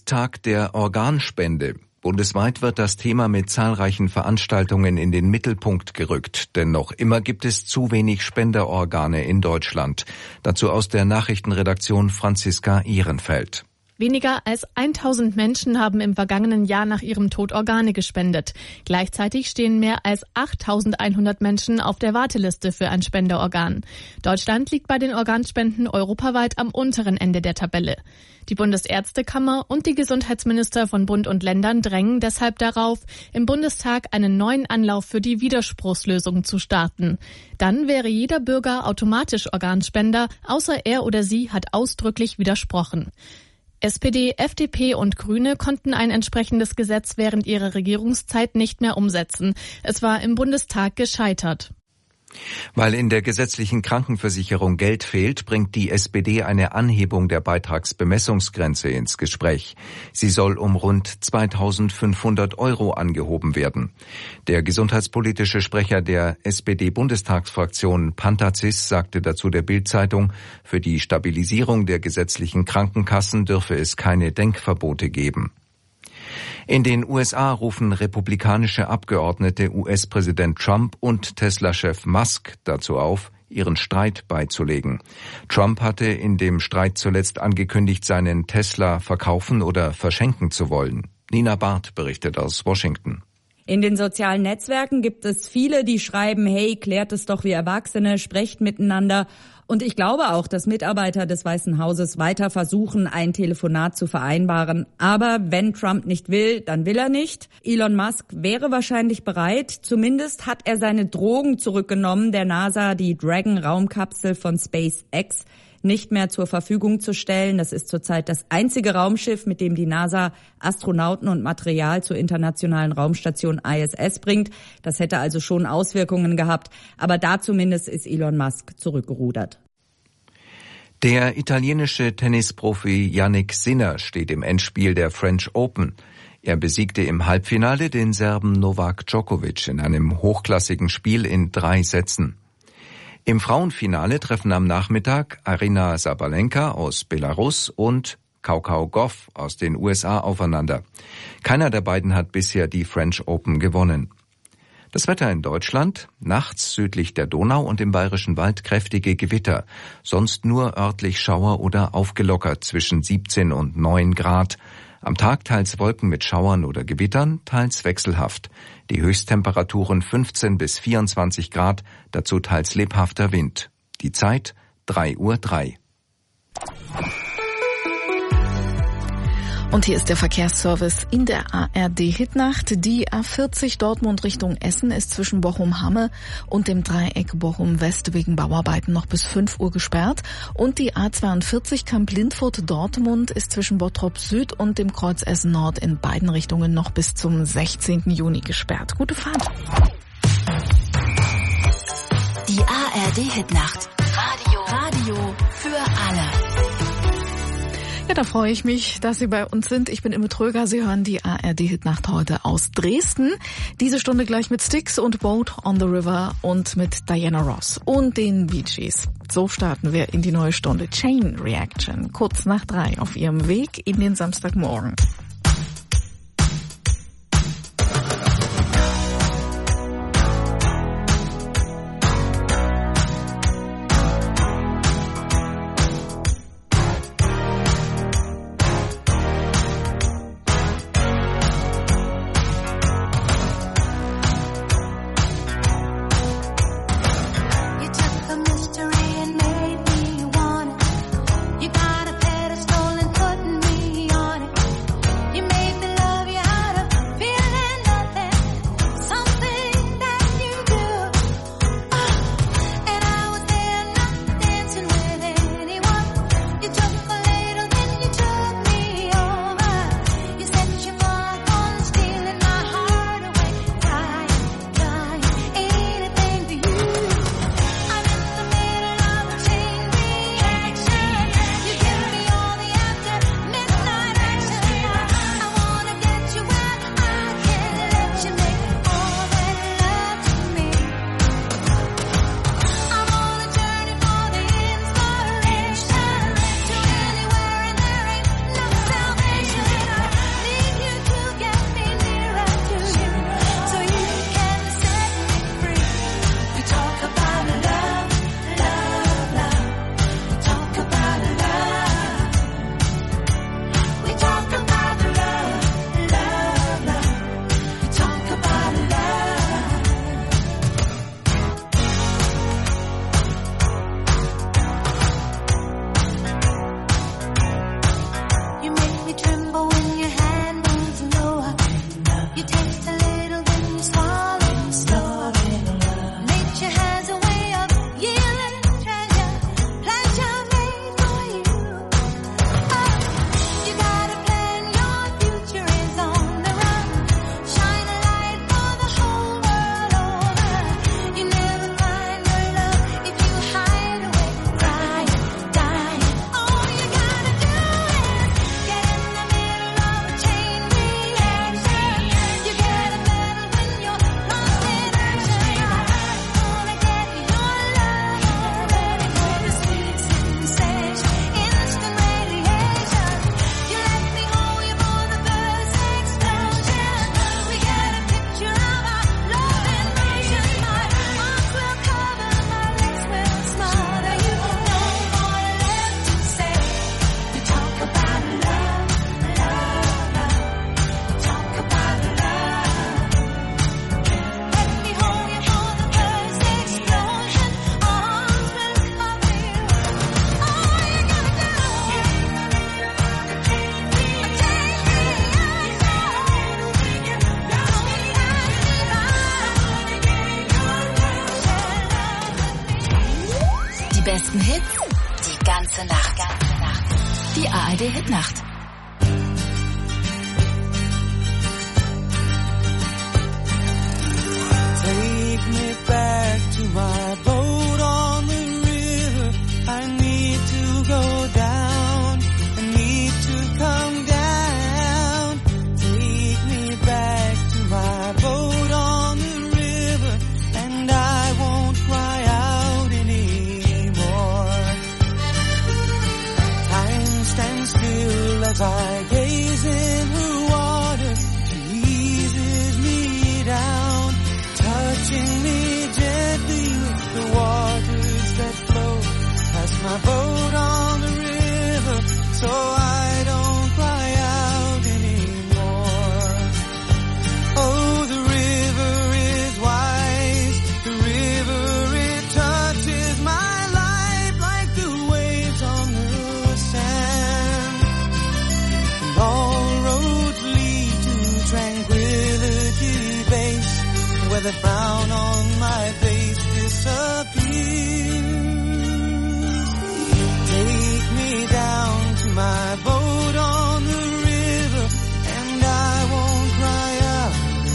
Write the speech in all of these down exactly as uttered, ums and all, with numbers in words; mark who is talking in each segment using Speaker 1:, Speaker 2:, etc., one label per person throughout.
Speaker 1: Welttag der Organspende. Bundesweit wird das Thema mit zahlreichen Veranstaltungen in den Mittelpunkt gerückt, denn noch immer gibt es zu wenig Spenderorgane in Deutschland. Dazu aus der Nachrichtenredaktion Franziska Ehrenfeld.
Speaker 2: Weniger als tausend Menschen haben im vergangenen Jahr nach ihrem Tod Organe gespendet. Gleichzeitig stehen mehr als achttausendeinhundert Menschen auf der Warteliste für ein Spenderorgan. Deutschland liegt bei den Organspenden europaweit am unteren Ende der Tabelle. Die Bundesärztekammer und die Gesundheitsminister von Bund und Ländern drängen deshalb darauf, im Bundestag einen neuen Anlauf für die Widerspruchslösung zu starten. Dann wäre jeder Bürger automatisch Organspender, außer er oder sie hat ausdrücklich widersprochen. S P D, F D P und Grüne konnten ein entsprechendes Gesetz während ihrer Regierungszeit nicht mehr umsetzen. Es war im Bundestag gescheitert.
Speaker 1: Weil in der gesetzlichen Krankenversicherung Geld fehlt, bringt die S P D eine Anhebung der Beitragsbemessungsgrenze ins Gespräch. Sie soll um rund zweitausendfünfhundert Euro angehoben werden. Der gesundheitspolitische Sprecher der S P D-Bundestagsfraktion Pantazis sagte dazu der Bild-Zeitung, für die Stabilisierung der gesetzlichen Krankenkassen dürfe es keine Denkverbote geben. In den U S A rufen republikanische Abgeordnete U S-Präsident Trump und Tesla-Chef Musk dazu auf, ihren Streit beizulegen. Trump hatte in dem Streit zuletzt angekündigt, seinen Tesla verkaufen oder verschenken zu wollen. Nina Barth berichtet aus Washington.
Speaker 3: In den sozialen Netzwerken gibt es viele, die schreiben, hey, klärt es doch wie Erwachsene, sprecht miteinander. Und ich glaube auch, dass Mitarbeiter des Weißen Hauses weiter versuchen, ein Telefonat zu vereinbaren. Aber wenn Trump nicht will, dann will er nicht. Elon Musk wäre wahrscheinlich bereit. Zumindest hat er seine Drohung zurückgenommen, der NASA die Dragon-Raumkapsel von SpaceX nicht mehr zur Verfügung zu stellen. Das ist zurzeit das einzige Raumschiff, mit dem die NASA Astronauten und Material zur internationalen Raumstation I S S bringt. Das hätte also schon Auswirkungen gehabt. Aber da zumindest ist Elon Musk zurückgerudert.
Speaker 1: Der italienische Tennisprofi Jannik Sinner steht im Endspiel der French Open. Er besiegte im Halbfinale den Serben Novak Djokovic in einem hochklassigen Spiel in drei Sätzen. Im Frauenfinale treffen am Nachmittag Aryna Sabalenka aus Belarus und Kakao Gauff aus den U S A aufeinander. Keiner der beiden hat bisher die French Open gewonnen. Das Wetter in Deutschland: nachts südlich der Donau und im Bayerischen Wald kräftige Gewitter, sonst nur örtlich Schauer oder aufgelockert zwischen siebzehn und neun Grad. Am Tag teils Wolken mit Schauern oder Gewittern, teils wechselhaft. Die Höchsttemperaturen fünfzehn bis vierundzwanzig Grad, dazu teils lebhafter Wind. Die Zeit drei Uhr drei.
Speaker 4: Und hier ist der Verkehrsservice in der A R D-Hitnacht. Die A vierzig Dortmund Richtung Essen ist zwischen Bochum-Hamme und dem Dreieck Bochum-West wegen Bauarbeiten noch bis fünf Uhr gesperrt. Und die A zweiundvierzig Kamp-Lindfurt-Dortmund ist zwischen Bottrop Süd und dem Kreuz Essen Nord in beiden Richtungen noch bis zum sechzehnten Juni gesperrt. Gute Fahrt.
Speaker 5: Die A R D-Hitnacht. Radio. Radio für alle.
Speaker 4: Ja, da freue ich mich, dass Sie bei uns sind. Ich bin Imme Tröger. Sie hören die A R D-Hitnacht heute aus Dresden. Diese Stunde gleich mit Styx und Boat on the River und mit Diana Ross und den Bee Gees. So starten wir in die neue Stunde. Chain Reaction, kurz nach drei auf Ihrem Weg in den Samstagmorgen.
Speaker 6: You got a pedestal and putting me on it.
Speaker 5: besten Hits die ganze Nacht. Die A R D Hitnacht.
Speaker 6: Take me back to my boat on the river. I need to go down. I need to come down. Take me back to my boat on the river, and I won't cry out anymore. Time stands still as I gaze in her water. She eases me down, touching me gently with the waters that flow past my boat on the river, so I don't cry out anymore. Oh, the river is wise, the river, it touches my life like the waves on the sand. And all roads lead to Tranquility Base, where the frown on my face disappears. Take me down to my boat on the river, and I won't cry out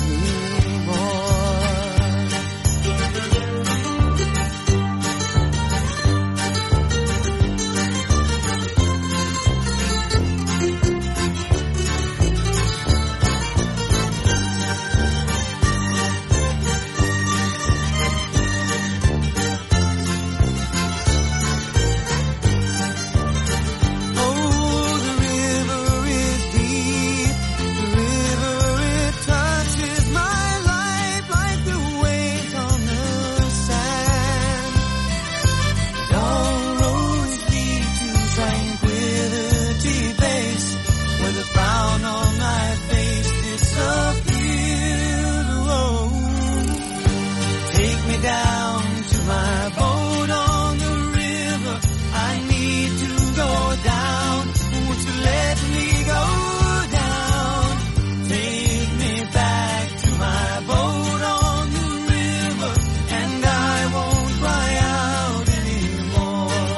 Speaker 6: Oh, the river is deep, the river, it touches my life like the waves on the sand. And all roads lead to Tranquility Base, where the frown on my face disappears. Oh, take me down to my boat on the river. I need to go down. Won't you let me go down? Take me back to my boat on the river, and I won't cry out anymore.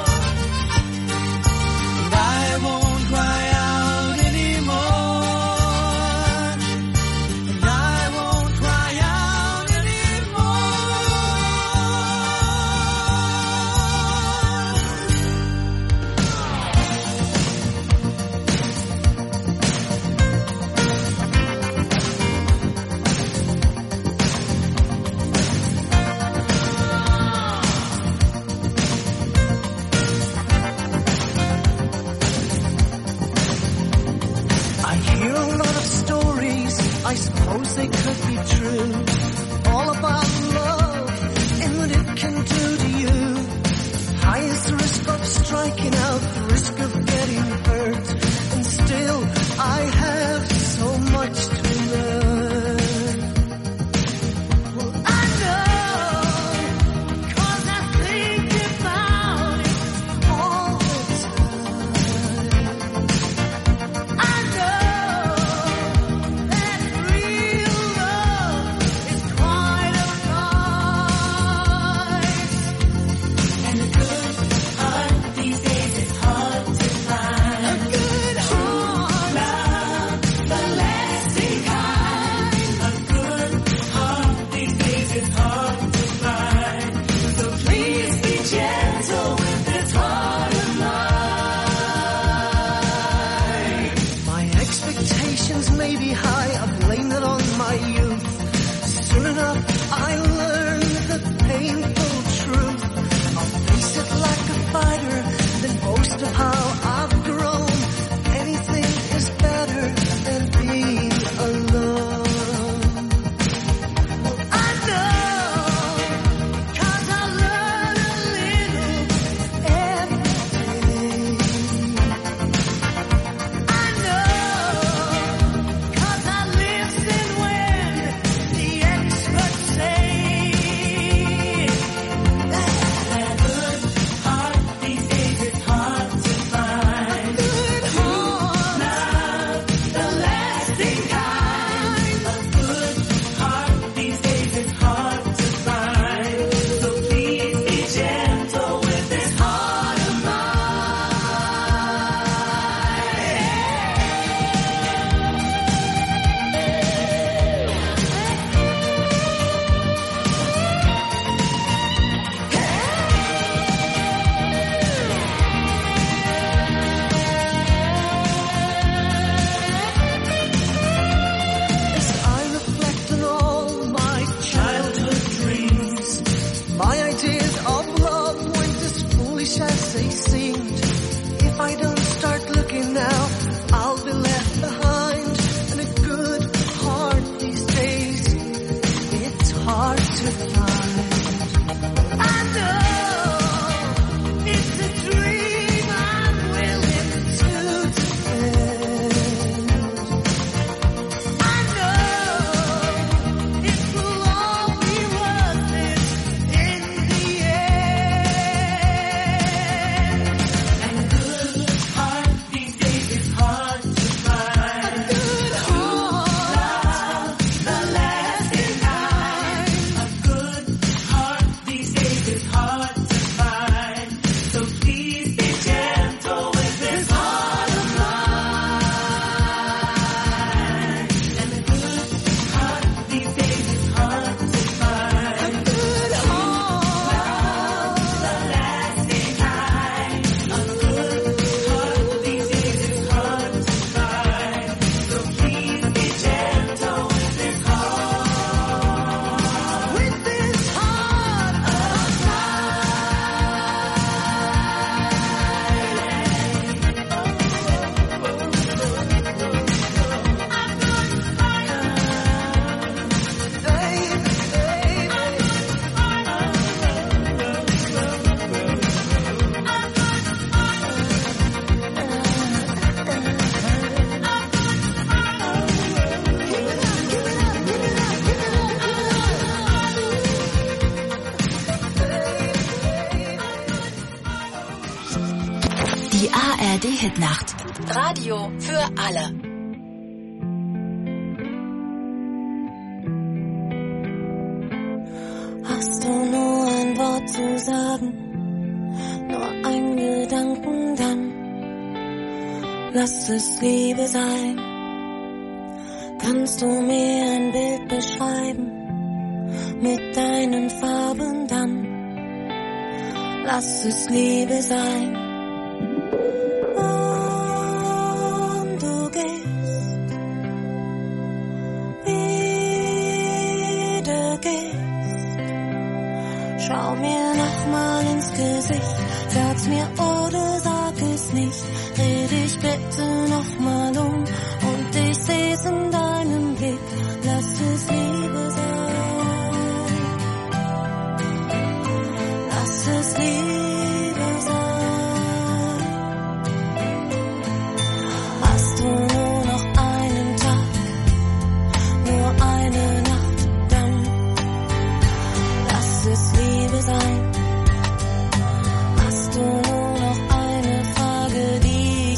Speaker 6: And I won't cry out anymore. And I won't cry out anymore. I hear a lot of stories, I suppose they could be true, all about love and what it can do to you. Highest risk of striking out, risk of getting hurt, and still I have so much to learn. Well, I know, 'cause I think about it all the time. I know.
Speaker 7: emotions may be high, I blame it on my youth. Soon enough, I learned the painful truth. I'll face it like a fighter, then boast of how I've grown. Anything is better than being alone.
Speaker 5: A R D-Hitnacht. Radio für alle.
Speaker 8: Hast du nur ein Wort zu sagen, nur ein Gedanken, dann lass es Liebe sein. Kannst du mir ein Bild beschreiben mit deinen Farben, dann lass es Liebe sein. Schau mir nochmal ins Gesicht, sag's mir oder sag es nicht. Dreh dich bitte nochmal um und ich seh's in deinem Blick. Lass es Liebe sein. Lass es Liebe sein. Hast du nur noch einen Tag, nur eine Nacht, dann lass es Liebe sein. Hast du nur noch eine Frage, die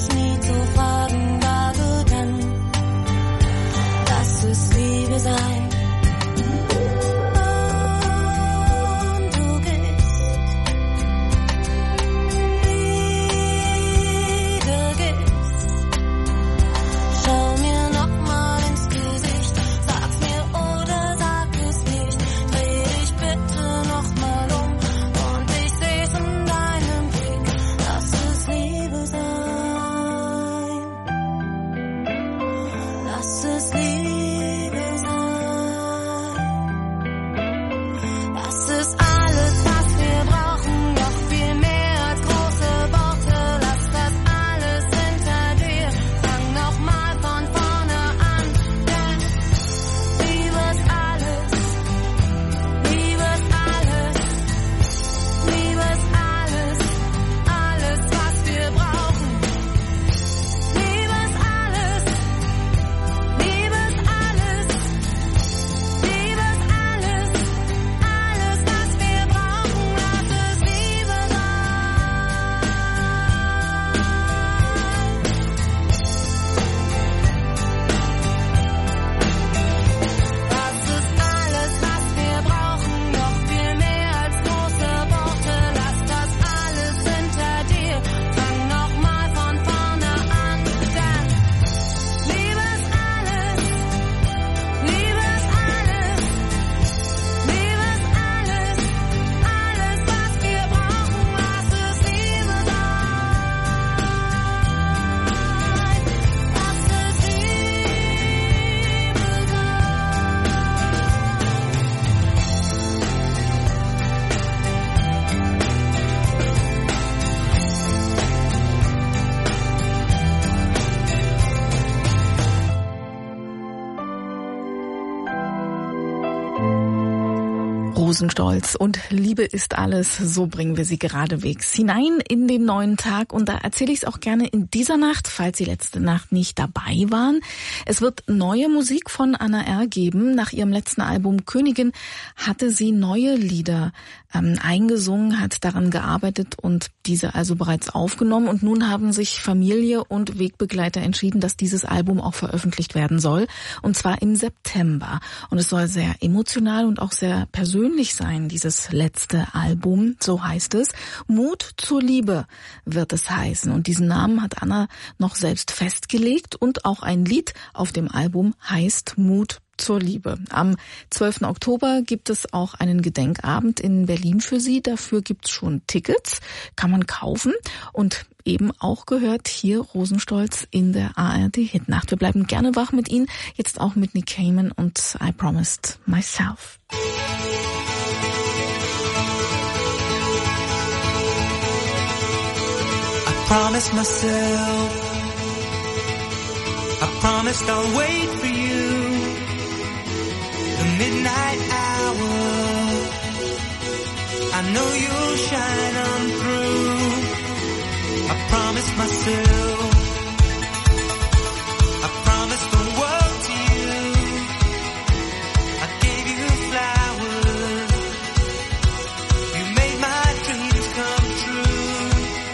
Speaker 8: lass es Liebe sein. Das ist alles, was wir brauchen, noch viel mehr als große Worte. Lass das alles hinter dir, fang noch mal von vorne an. Denn Liebe ist alles, Liebe ist alles, Liebe ist alles, alles, was wir brauchen. Liebe ist alles, Liebe ist alles, Liebe ist alles, alles, was wir brauchen. Lass es Liebe sein. Das ist alles, was wir brauchen, noch viel mehr als große Worte. Lass das alles hinter dir, fang noch mal von vorne an. Denn Liebe ist alles, Liebe ist alles, Liebe ist alles, alles, was wir brauchen. Lass es Liebe sein. Lass es Liebe
Speaker 4: Rosenstolz und Liebe ist alles, so bringen wir sie geradewegs hinein in den neuen Tag. Und da erzähle ich es auch gerne in dieser Nacht, falls Sie letzte Nacht nicht dabei waren. Es wird neue Musik von Anna R. geben. Nach ihrem letzten Album Königin hatte sie neue Lieder ähm, eingesungen, hat daran gearbeitet und diese also bereits aufgenommen. Und nun haben sich Familie und Wegbegleiter entschieden, dass dieses Album auch veröffentlicht werden soll. Und zwar im September. Und es soll sehr emotional und auch sehr persönlich sein, dieses letzte Album, so heißt es. Mut zur Liebe wird es heißen. Und diesen Namen hat Anna noch selbst festgelegt. Und auch ein Lied auf dem Album heißt Mut zur Liebe. Am zwölften Oktober gibt es auch einen Gedenkabend in Berlin für sie. Dafür gibt's schon Tickets, kann man kaufen. Und eben auch gehört hier Rosenstolz in der A R D-Hitnacht. Wir bleiben gerne wach mit Ihnen, jetzt auch mit Nick Cayman und I Promised Myself.
Speaker 6: I promised myself, I promised I'll wait for you, the midnight hour, I know you'll shine on through. I promised myself, I promised the world to you, I gave you flowers, you made my dreams come true.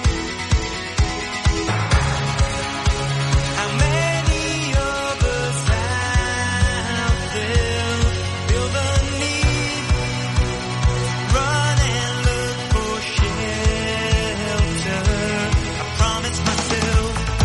Speaker 6: How many of us out there feel the need to run and look for shelter? I promised myself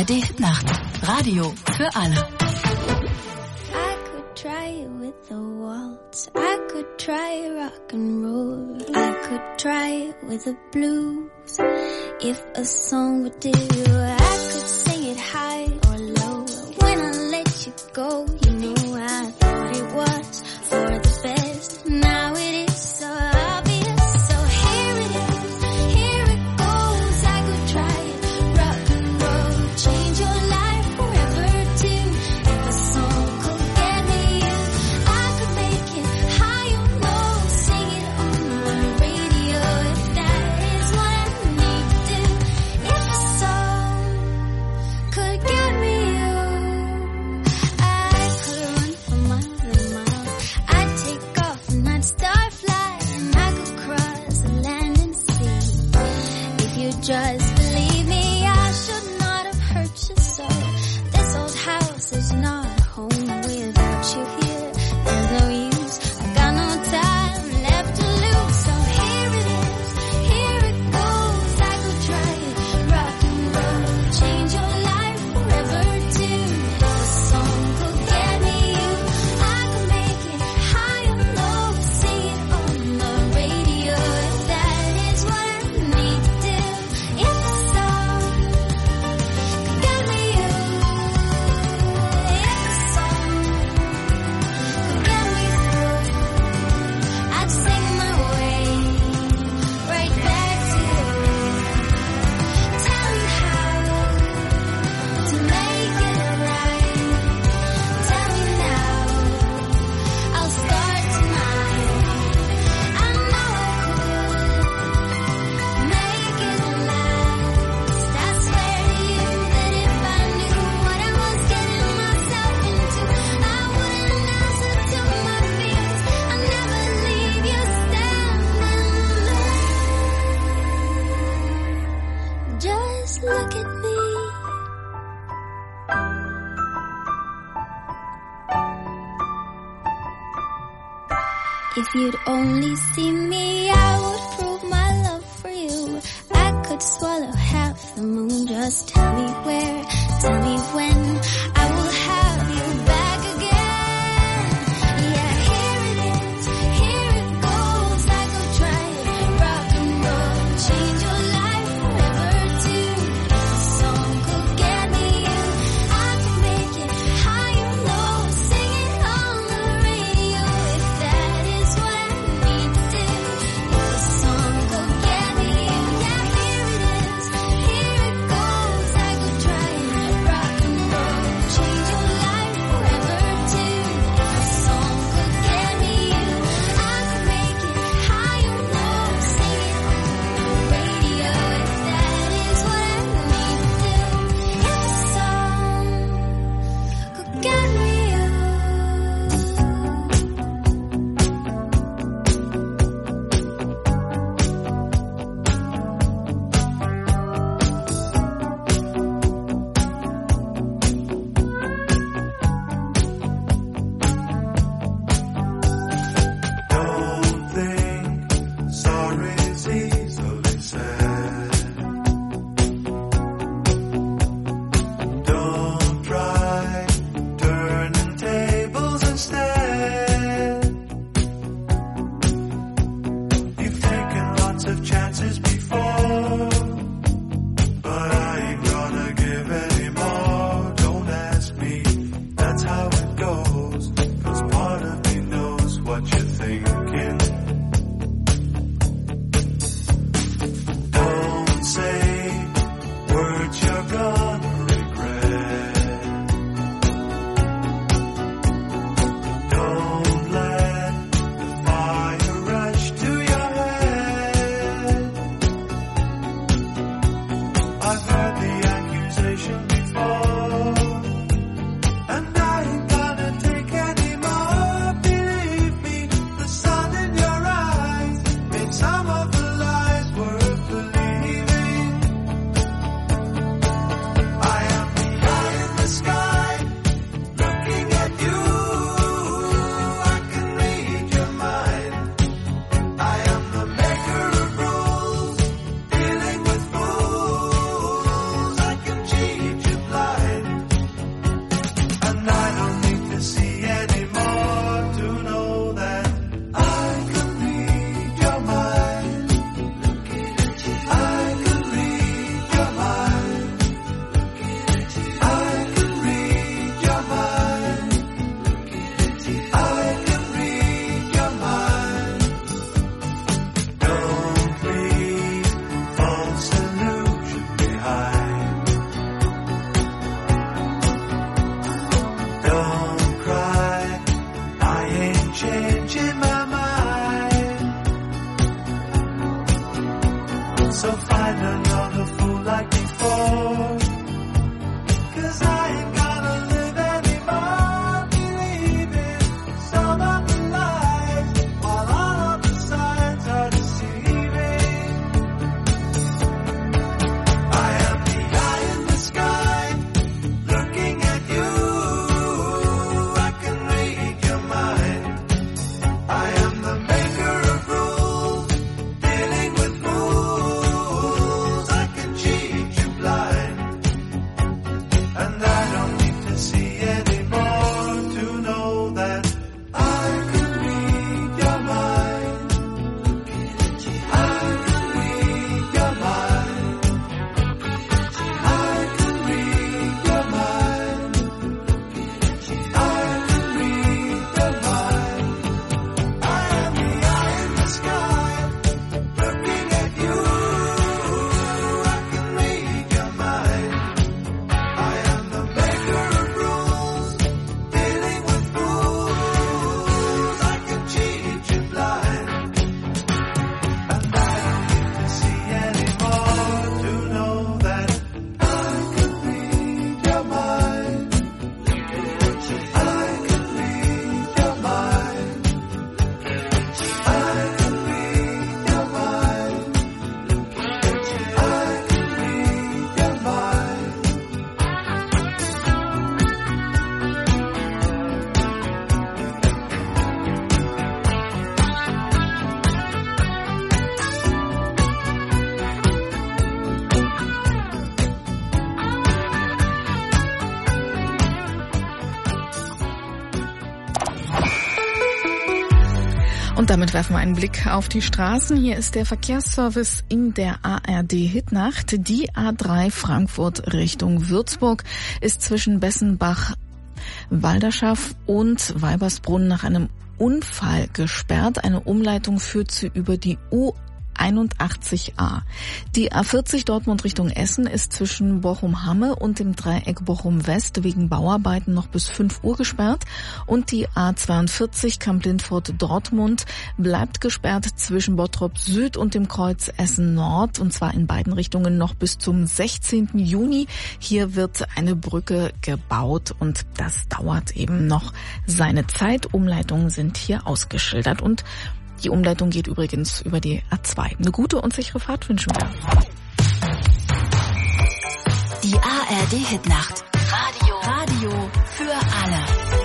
Speaker 5: D Hitnacht. Radio für alle.
Speaker 8: I could try it with the waltz. I could try rock and roll. I could try it with the blues. If a song would do, I could sing it high or low. When I let you go, you knew I thought it was for the best. Now it is so obvious. So here it is, here it goes. I could try it, rock and roll, change your life forever too. If a song could get me you, I could make it high or low, sing it on the radio. If that is what I need to do. If a song could get me you, I could run for miles and miles. I'd take off and I'd start flying. I could cross the land and sea. If you just believe me, I should not have hurt you so. This old house is not a home without you here. There's no use, I got no time left to lose. So here it is, here it goes. I could try it, rock and roll, change your life forever too. If a song could get me you, I could make it high or low, sing it on the radio. If that is what I need to do. If a song could get me you, if a song could get me through, I'd sing my way right back to you. Tell me how to make it right. Tell me now, I'll start tonight. I know I could make it last. I swear to you that if I knew what I was getting myself into, I wouldn't answer to my fears. I'd never leave you standing there. Just look at me. If you'd only see me, I would prove my love for you. I could swallow half the moon. Just tell me where, tell me when. I will have you back again. Yeah, here it is, here it goes. I could try it, rock and roll, change your life forever too. If a song could get me you, I could make it high or low, sing it on the radio. If that is what I need to do. If a song could get me you, yeah, here it is, here it goes. I could try it, rock and roll, change your life forever too. If a song could get me you, I could make it high or low, sing it on the radio. If that is what I need to do. If a song could get me you.
Speaker 6: Don't think sorry's easily said. Don't try turning tables instead. You've taken lots of chances before, but I ain't gonna give any more. Don't ask me, that's how it goes. 'Cause part of me knows what you're thinking. Don't say words you're gonna regret. Don't let the fire rush to your head. I've heard the accusation before, and I ain't
Speaker 4: Und damit werfen wir einen Blick auf die Straßen. Hier ist der Verkehrsservice in der A R D-Hitnacht. Die A drei Frankfurt Richtung Würzburg ist zwischen Bessenbach, Walderschaff und Weibersbrunn nach einem Unfall gesperrt. Eine Umleitung führt sie über die U einundachtzig a. Die A vierzig Dortmund Richtung Essen ist zwischen Bochum-Hamme und dem Dreieck Bochum-West wegen Bauarbeiten noch bis fünf Uhr gesperrt. Und die A zweiundvierzig Kamp-Lindfort-Dortmund bleibt gesperrt zwischen Bottrop Süd und dem Kreuz Essen Nord, und zwar in beiden Richtungen noch bis zum sechzehnten Juni. Hier wird eine Brücke gebaut und das dauert eben noch seine Zeit. Umleitungen sind hier ausgeschildert und die Umleitung geht übrigens über die A zwei. Eine gute und sichere Fahrt wünschen wir.
Speaker 5: Die A R D-Hitnacht. Radio. Radio für alle.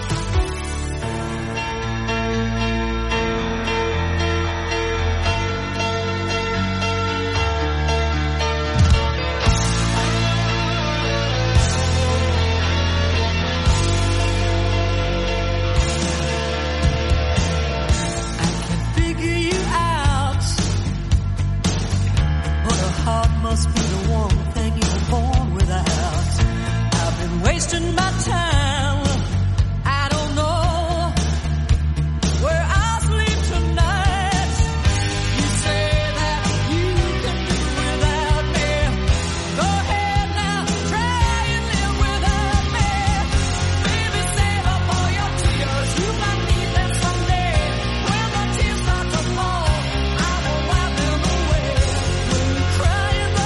Speaker 6: Must be the one thing you were born without. I've been wasting my time. I don't know where I'll sleep tonight. You say that you can do without me. Go ahead now, try and live without me. Baby, save up all your tears. You might need them someday. When the tears start to fall, I will wipe them away. When you cry,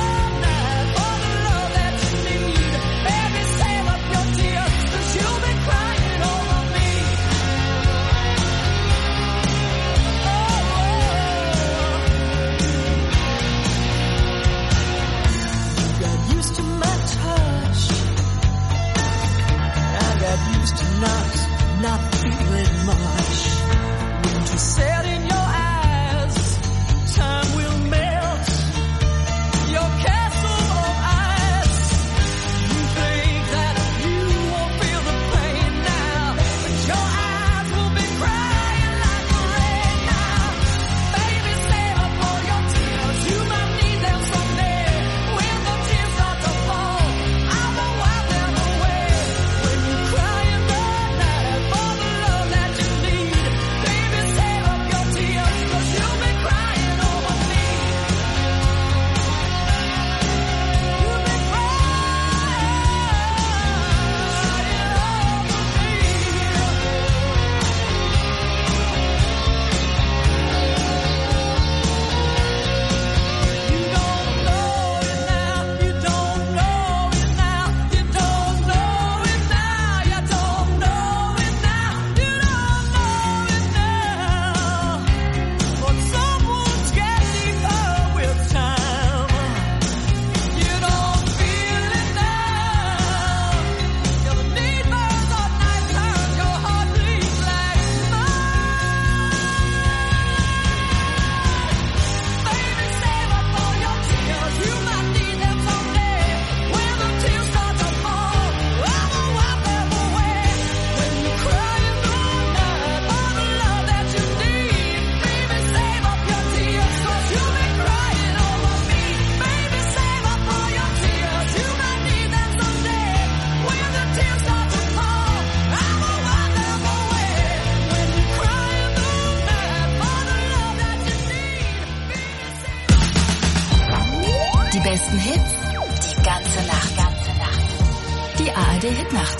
Speaker 6: Not, not feeling much. Winter set in your eyes, time will melt your castle of ice. You think that you won't feel the pain now, but your eyes will be crying like the rain now. Baby, save up all your tears, you might need them someday. When the tears start to fall, I will wipe them away. When you cry in the night for the love that you need, baby, save up your tears, 'cause you'll be crying over me. You'll be crying over me. You don't know it now, you don't know it now, you don't know it now, you don't know it now, you don't know it now. But someone's getting her with time. You don't feel it now. Your need burns on night time, your heart bleeds like mine. Baby, save up all your tears, you might need them someday. When the tears start to fall, I will wipe them away. When you cry in the night for the love that you need, baby, save up your tears, 'cause you'll be crying over me. Baby, save up all your tears, you might need them someday. When the tears start to fall, I will wipe them away. When you cry in the night for the love that you need,
Speaker 5: Die besten Hits, die ganze Nacht, ganze Nacht. Die A R D-Hitnacht.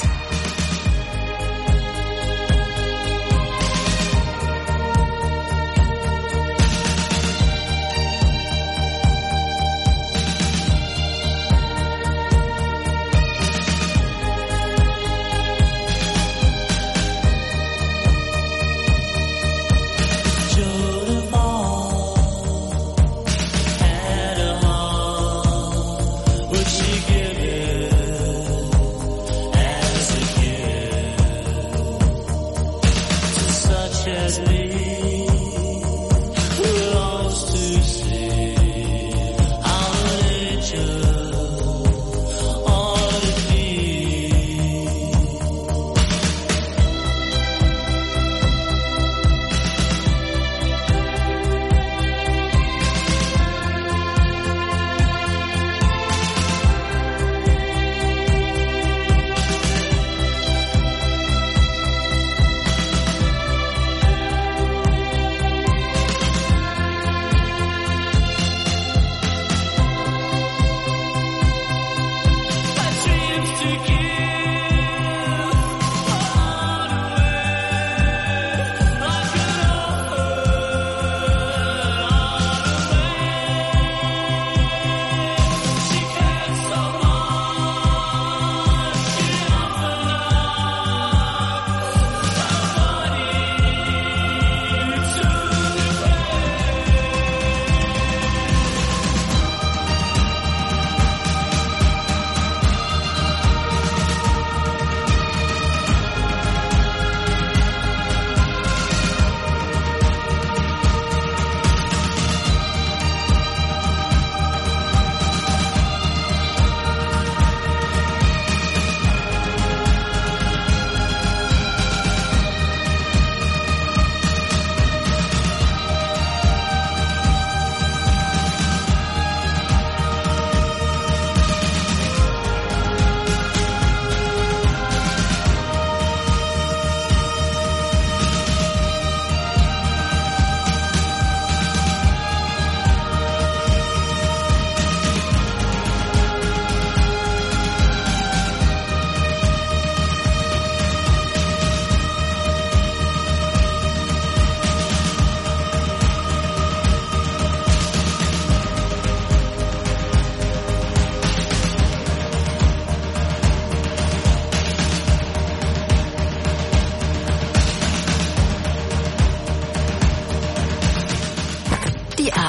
Speaker 6: Joan of Arc had a heart. Would she give it as a gift to such as me, who longs to see how nature ought to be?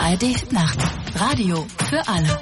Speaker 5: A R D Hitnacht. Radio für alle.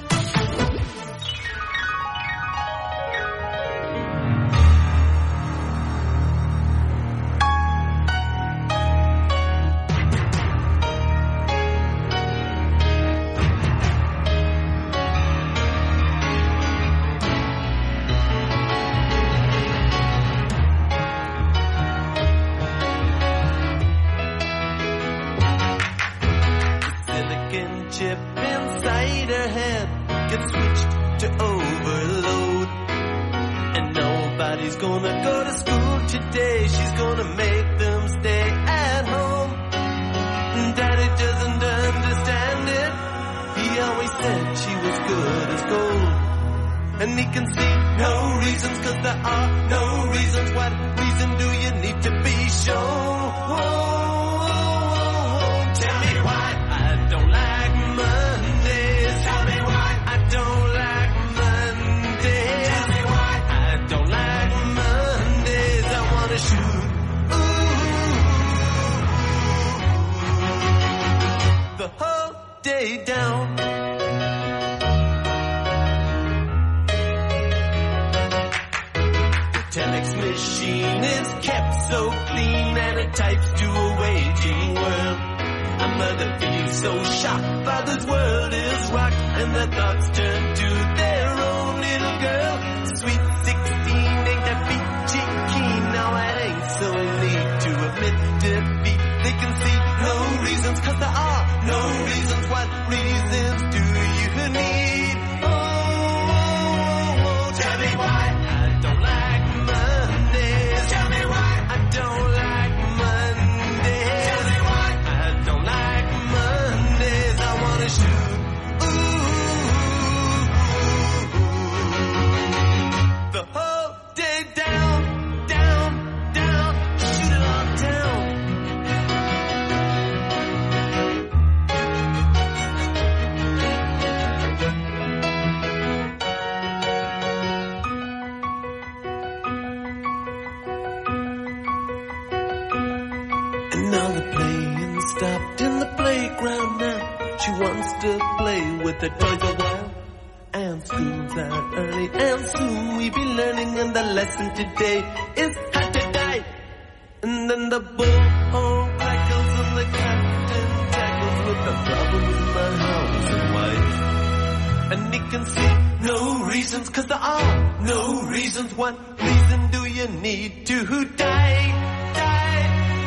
Speaker 9: Today is hot to die. And then the bullhorn crackles and the captain tackles with the problem in my house and wife. And he can see no reasons, cause there are no reasons. What reason do you need to die? Die.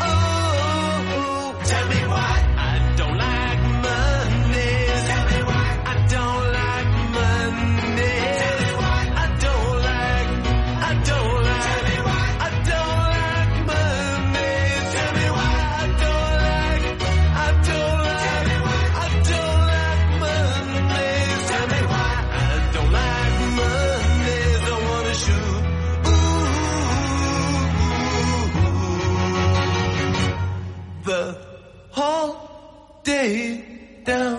Speaker 9: Oh, oh. Tell me why I don't like Mondays. Tell me why I don't like Mondays. Tell me why I don't like, I don't day down.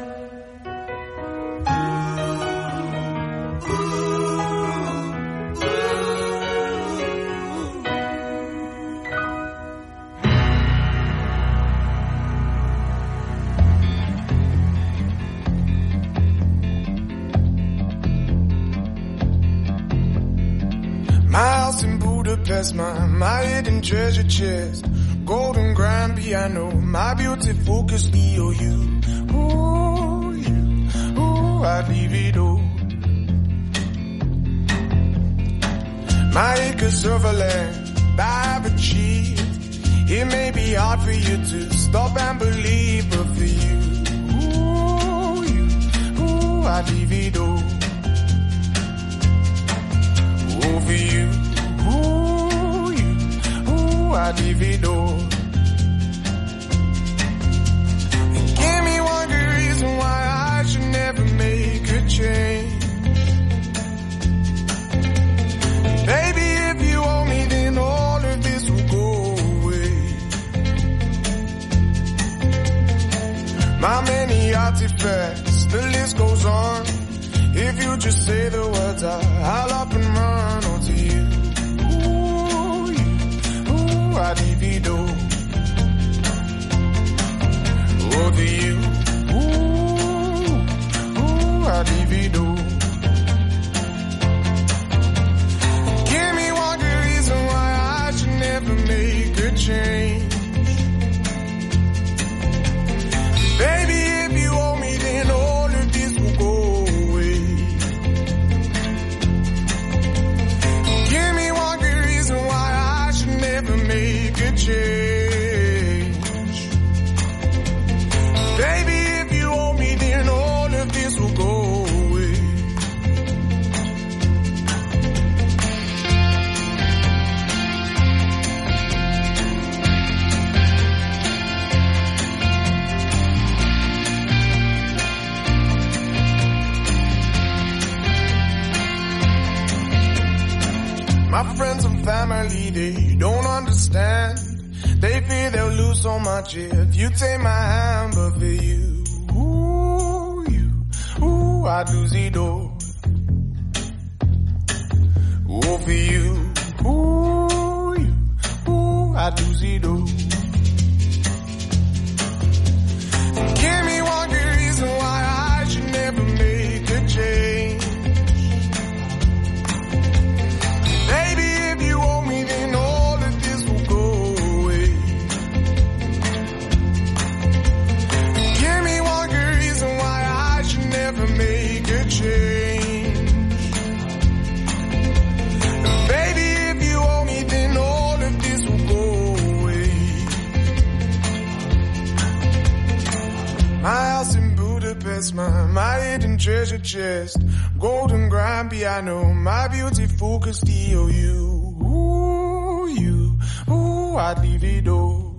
Speaker 10: My house in Budapest, my, my hidden treasure chest, golden grand piano, my beauty focus, E O U. Ooh, you, ooh, I'd leave it all. My acres of land I've achieved. It may be hard for you to stop and believe, but for you, ooh, you, ooh, I'd leave it all. Ooh, for you, ooh, you, ooh, I'd leave it all. Give me one good reason why I should never make a change. Baby, if you owe me, then all of this will go away. My many artifacts, the list goes on. If you just say the words, I, I'll up and run onto you. Ooh, you, ooh, I divido. Oh, to you, ooh, make a change. Baby, if you owe me, then all of this will go away. My friends and family, they don't understand. They fear they'll lose so much if you take my hand. But for you, ooh, you, ooh, I'd lose it all. Ooh, for you, ooh, you, ooh, I'd lose it all. Give me one good reason why I should never make a change. Baby, if you owe me, then all of this will go away. Give me one good reason why I should never make a change. Baby, if you owe me, then all of this will go away. My house in Budapest, my, my hidden treasure chest, golden grand piano, my beautiful Castillo, you, ooh, you, ooh, I'd leave it all.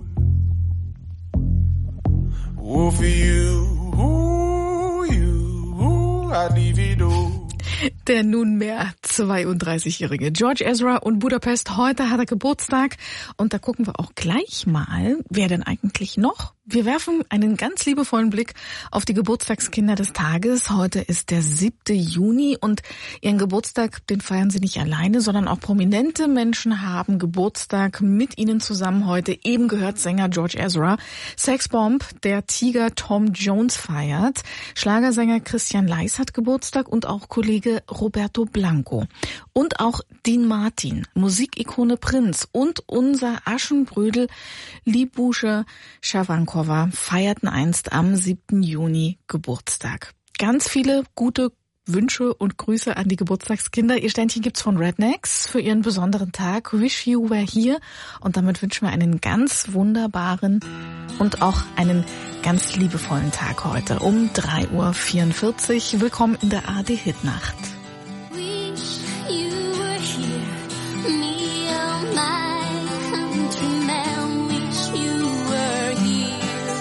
Speaker 10: Ooh, for you, ooh, you, ooh, I'd leave it all.
Speaker 4: Der nunmehr zweiunddreißigjährige George Ezra und Budapest, heute hat er Geburtstag und da gucken wir auch gleich mal, wer denn eigentlich noch? Wir werfen einen ganz liebevollen Blick auf die Geburtstagskinder des Tages. Heute ist der siebte Juni und ihren Geburtstag, den feiern sie nicht alleine, sondern auch prominente Menschen haben Geburtstag mit ihnen zusammen heute. Eben gehört Sänger George Ezra. Sex Bomb, der Tiger Tom Jones feiert. Schlagersänger Christian Leis hat Geburtstag und auch Kollege Roberto Blanco. Und auch Dean Martin, Musikikone Prinz und unser Aschenbrödel Libusche Schavankova feierten einst am siebten Juni Geburtstag. Ganz viele gute Wünsche und Grüße an die Geburtstagskinder. Ihr Ständchen gibt's von Rednecks für ihren besonderen Tag. Wish You Were Here. Und damit wünschen wir einen ganz wunderbaren und auch einen ganz liebevollen Tag heute um drei Uhr vierundvierzig. Willkommen in der A R D-Hitnacht.
Speaker 8: Wish you were here, me and my countryman. Wish you were here.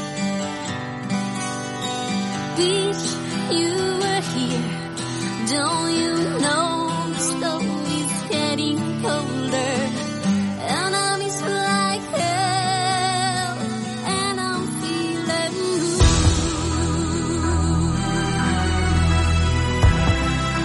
Speaker 8: Wish you were here. Don't you know the snow is getting colder, and I miss like hell, and I'm feeling blue.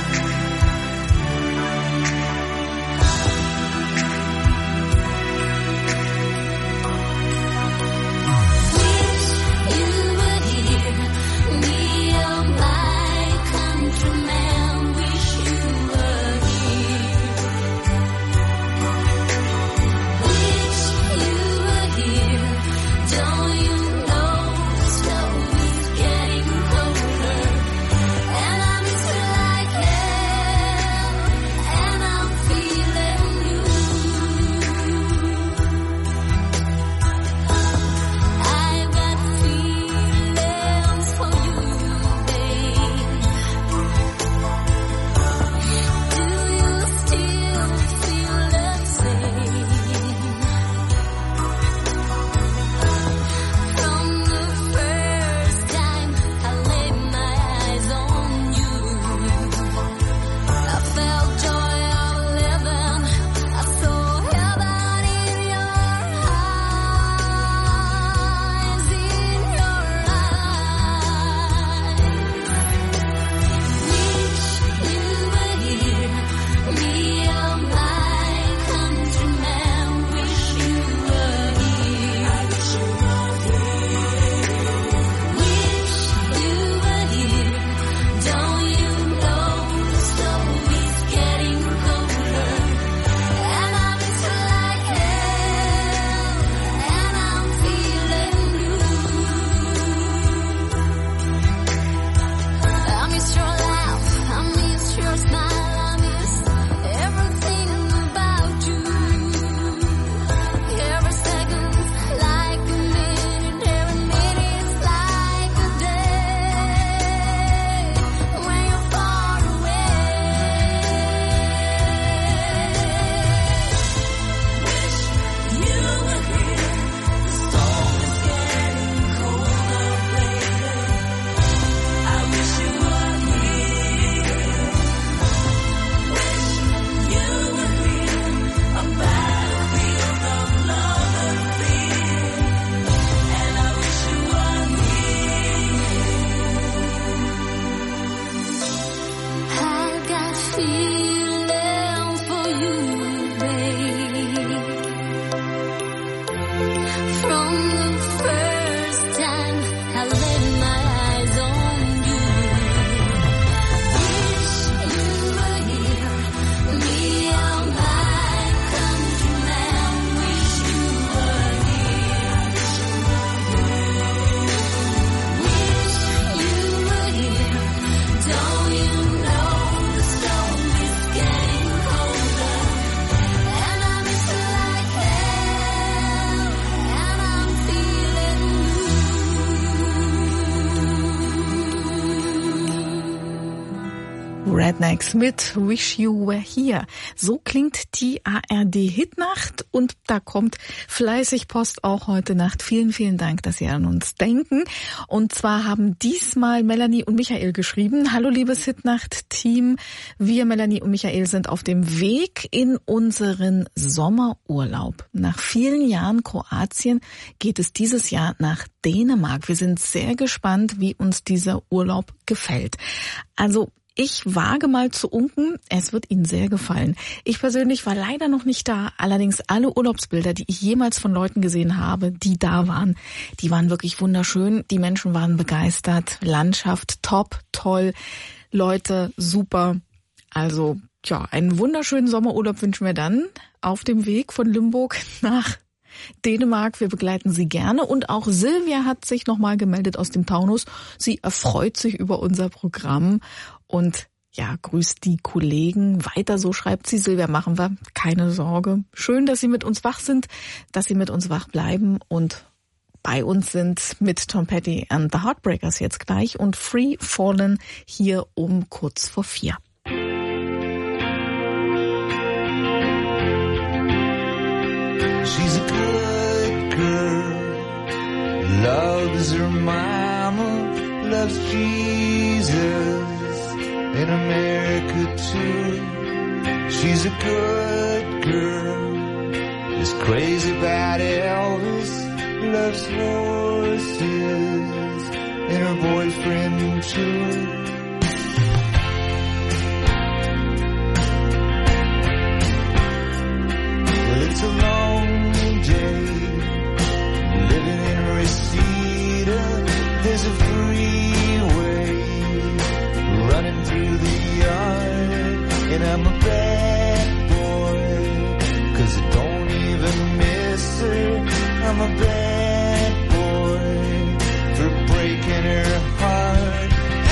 Speaker 4: Rednecks mit Wish You Were Here. So klingt die A R D-Hitnacht und da kommt fleißig Post auch heute Nacht. Vielen, vielen Dank, dass Sie an uns denken. Und zwar haben diesmal Melanie und Michael geschrieben. Hallo liebes Hitnacht-Team. Wir, Melanie und Michael, sind auf dem Weg in unseren Sommerurlaub. Nach vielen Jahren Kroatien geht es dieses Jahr nach Dänemark. Wir sind sehr gespannt, wie uns dieser Urlaub gefällt. Also ich wage mal zu unken, es wird Ihnen sehr gefallen. Ich persönlich war leider noch nicht da, allerdings alle Urlaubsbilder, die ich jemals von Leuten gesehen habe, die da waren, die waren wirklich wunderschön. Die Menschen waren begeistert, Landschaft top, toll, Leute super. Also ja, einen wunderschönen Sommerurlaub wünschen wir dann auf dem Weg von Limburg nach Dänemark. Wir begleiten Sie gerne und auch Silvia hat sich nochmal gemeldet aus dem Taunus. Sie erfreut sich über unser Programm und ja, grüßt die Kollegen. Weiter so, schreibt sie. Silvia, machen wir, keine Sorge. Schön, dass Sie mit uns wach sind, dass Sie mit uns wach bleiben und bei uns sind mit Tom Petty and the Heartbreakers jetzt gleich und Free Fallen hier um kurz vor vier.
Speaker 11: She's a good girl, loves her mama, loves Jesus, in America too. She's a good girl, is crazy about Elvis, loves horses, and her boyfriend too. Well, it's a long day, living in Reseda. There's a freeway running through the yard, and I'm a bad boy, 'cause I don't even miss her. I'm a bad boy for breaking her heart.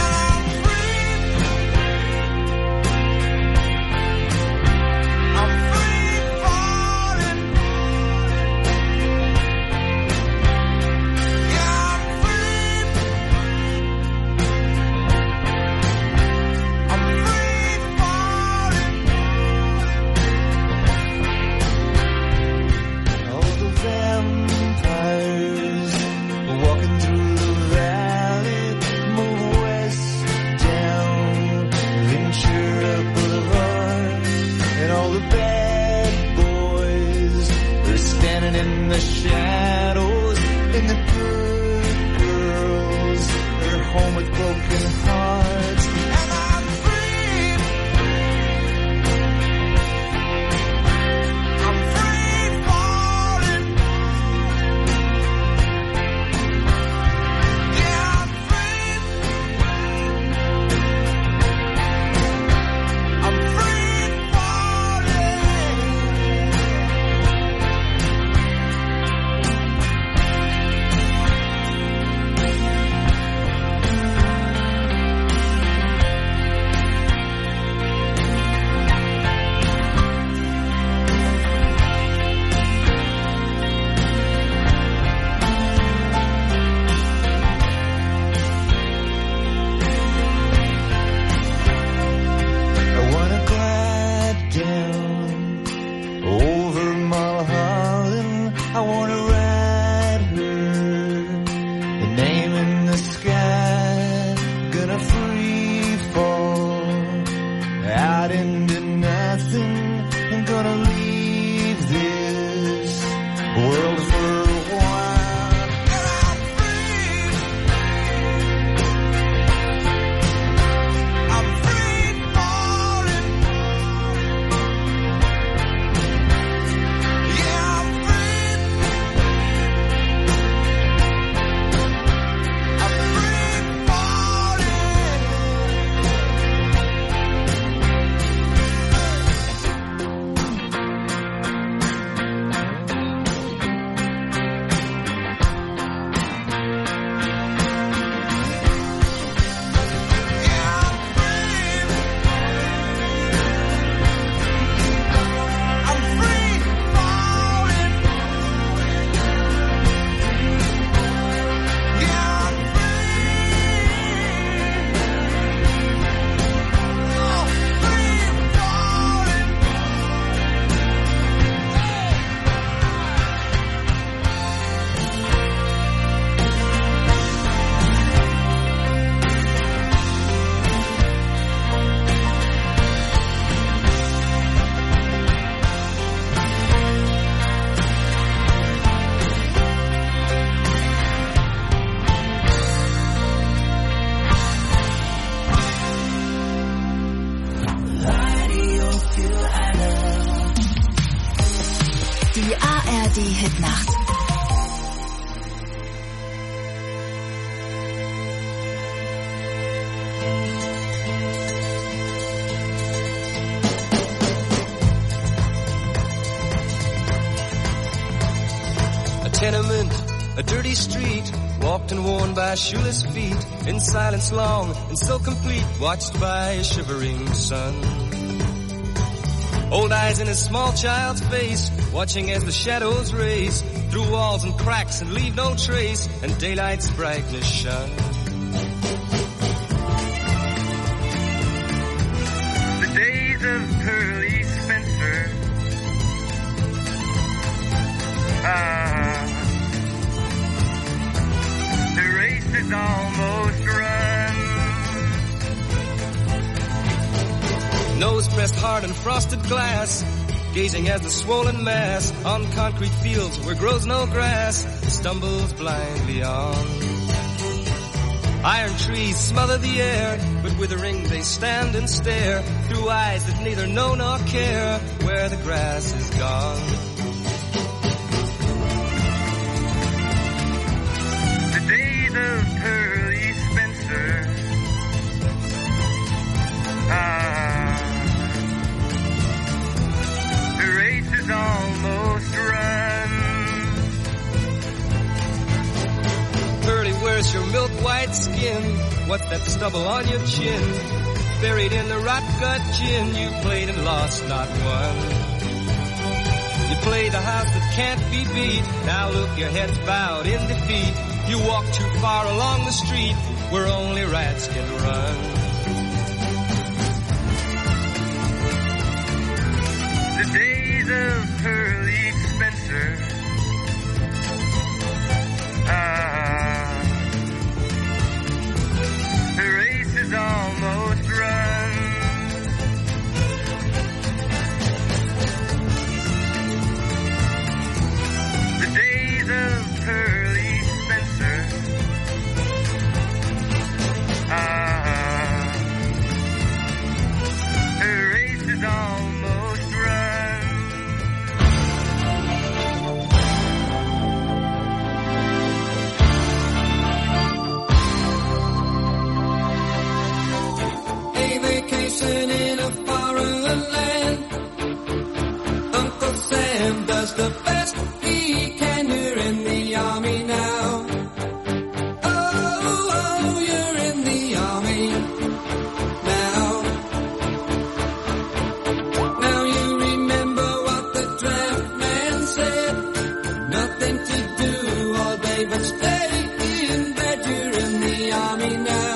Speaker 11: In the shadows, and the good girls are home with broken hearts, and I'm free. I'm free falling. Yeah, I'm free. I'm free falling.
Speaker 5: D Hitnacht.
Speaker 12: Tenement, a dirty street, walked and worn by shoeless feet, in silence long and so complete, watched by a shivering sun. Old eyes in a small child's face, watching as the shadows race through walls and cracks and leave no trace, and daylight's brightness shone.
Speaker 13: The days of Pearly Spencer, ah, the race is almost run.
Speaker 12: Nose pressed hard in frosted glass, gazing as the swollen mass on concrete fields where grows no grass stumbles blindly on. Iron trees smother the air, but withering they stand and stare through eyes that neither know nor care where the grass is gone.
Speaker 13: The days of Pearly Spencer, ah, the race is almost run.
Speaker 12: Pearly, where's your milk white skin? What's that stubble on your chin? Buried in the rot gut gin, you played and lost, not won. You played the house that can't be beat. Now look, your head's bowed in defeat. You walk too far along the street where only rats can run.
Speaker 13: The days of Pearly Spencer, ah, the race is almost run. The days of Pearly Spencer, ah, the race is almost run.
Speaker 14: A vacation in a foreign land. Uncle Sam does the best he can. You're in the army now. Oh, oh, you're in the army now. Now you remember what the draft man said. Nothing to do all day but stay in bed. You're in the army now.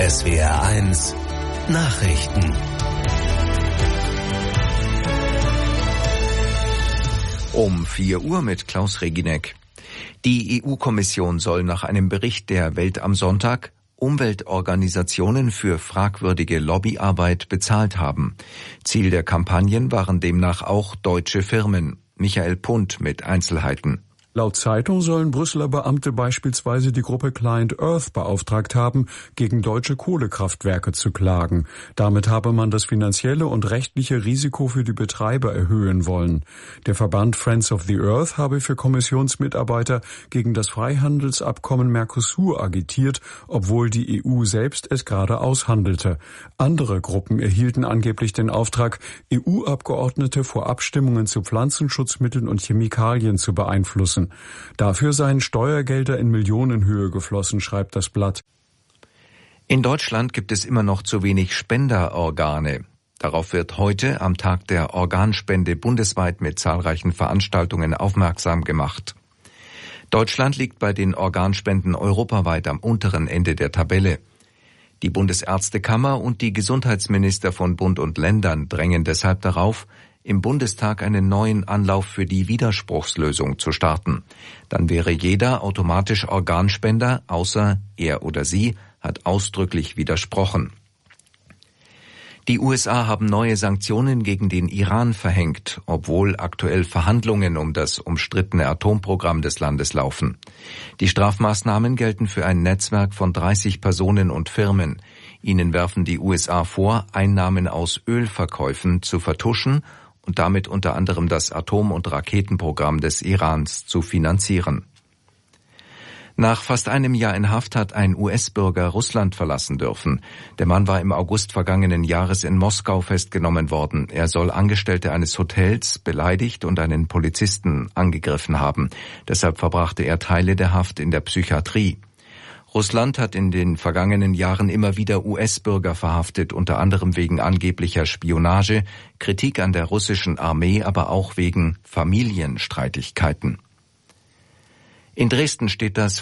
Speaker 15: S W R eins Nachrichten.
Speaker 1: Um vier Uhr mit Klaus Reginek. Die E U-Kommission soll nach einem Bericht der Welt am Sonntag Umweltorganisationen für fragwürdige Lobbyarbeit bezahlt haben. Ziel der Kampagnen waren demnach auch deutsche Firmen. Michael Punt mit Einzelheiten.
Speaker 16: Laut Zeitung sollen Brüsseler Beamte beispielsweise die Gruppe Client Earth beauftragt haben, gegen deutsche Kohlekraftwerke zu klagen. Damit habe man das finanzielle und rechtliche Risiko für die Betreiber erhöhen wollen. Der Verband Friends of the Earth habe für Kommissionsmitarbeiter gegen das Freihandelsabkommen Mercosur agitiert, obwohl die E U selbst es gerade aushandelte. Andere Gruppen erhielten angeblich den Auftrag, E U-Abgeordnete vor Abstimmungen zu Pflanzenschutzmitteln und Chemikalien zu beeinflussen. Dafür seien Steuergelder in Millionenhöhe geflossen, schreibt das Blatt.
Speaker 1: In Deutschland gibt es immer noch zu wenig Spenderorgane. Darauf wird heute am Tag der Organspende bundesweit mit zahlreichen Veranstaltungen aufmerksam gemacht. Deutschland liegt bei den Organspenden europaweit am unteren Ende der Tabelle. Die Bundesärztekammer und die Gesundheitsminister von Bund und Ländern drängen deshalb darauf, im Bundestag einen neuen Anlauf für die Widerspruchslösung zu starten. Dann wäre jeder automatisch Organspender, außer er oder sie hat ausdrücklich widersprochen. Die U S A haben neue Sanktionen gegen den Iran verhängt, obwohl aktuell Verhandlungen um das umstrittene Atomprogramm des Landes laufen. Die Strafmaßnahmen gelten für ein Netzwerk von dreißig Personen und Firmen. Ihnen werfen die U S A vor, Einnahmen aus Ölverkäufen zu vertuschen und damit unter anderem das Atom- und Raketenprogramm des Irans zu finanzieren. Nach fast einem Jahr in Haft hat ein U S-Bürger Russland verlassen dürfen. Der Mann war im August vergangenen Jahres in Moskau festgenommen worden. Er soll Angestellte eines Hotels beleidigt und einen Polizisten angegriffen haben. Deshalb verbrachte er Teile der Haft in der Psychiatrie. Russland hat in den vergangenen Jahren immer wieder U S-Bürger verhaftet, unter anderem wegen angeblicher Spionage, Kritik an der russischen Armee, aber auch wegen Familienstreitigkeiten. In Dresden steht das